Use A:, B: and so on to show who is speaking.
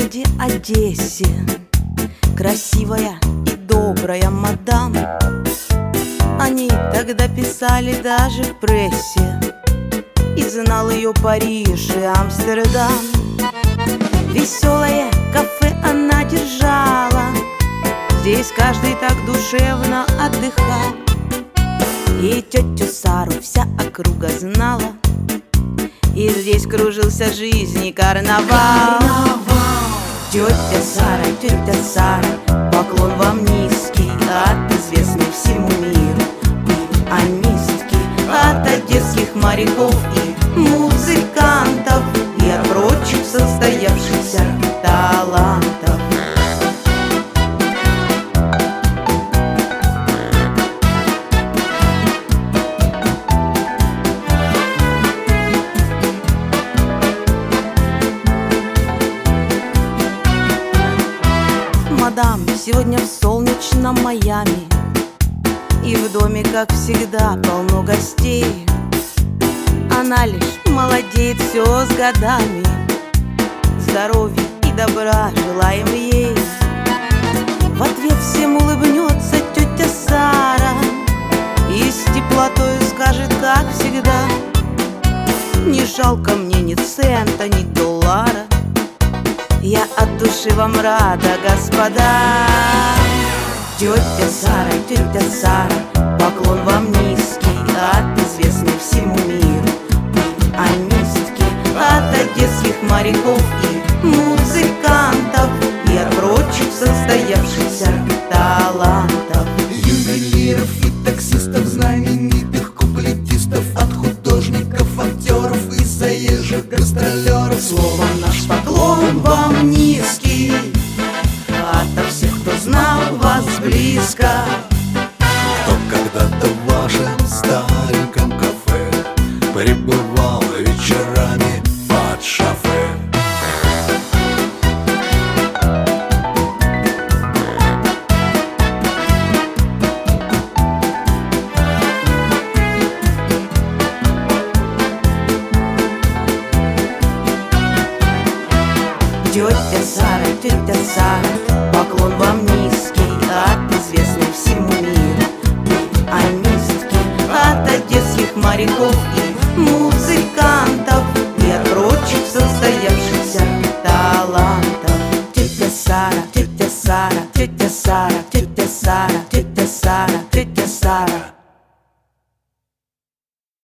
A: городе Одессе красивая и добрая мадам. Они тогда писали даже в прессе, и знал ее Париж и Амстердам. Веселое кафе она держала, здесь каждый так душевно отдыхал. И тетю Сару вся округа знала, и здесь кружился жизнь карнавал. Тетя Сара, поклон вам низкий от известной всему миру пианистки, от одесских моряков и музыкантов, и от прочих состоявшихся талантов. Мадам сегодня в солнечном Майами, и в доме, как всегда, полно гостей. Она лишь молодеет все с годами, здоровья и добра желаем ей. В ответ всем улыбнется тетя Сара и с теплотою скажет, как всегда: не жалко мне ни цента, ни доллара, я от души вам рада, господа. Тетя Сара, поклон вам низкий от известной всему миру пианистки, от одесских моряков и музыкантов, и от прочих состоявшихся талантов.
B: Ювелиров и таксистов, знаменитых куплетистов, от художников, актеров и заезжих гастролеров.
A: Словом, наш поклон вам низкий ото всех, кто знал вас близко,
B: Кто когда-то в вашем стареньком кафе пребывал вечерами под шофе.
A: Тетя Сара, поклон вам низкий от известной всему миру пианистки, от одесских моряков и музыкантов, и от прочих состоявшихся талантов. Тетя Сара, тетя Сара, тетя Сара, тетя Сара, тетя Сара, тетя Сара.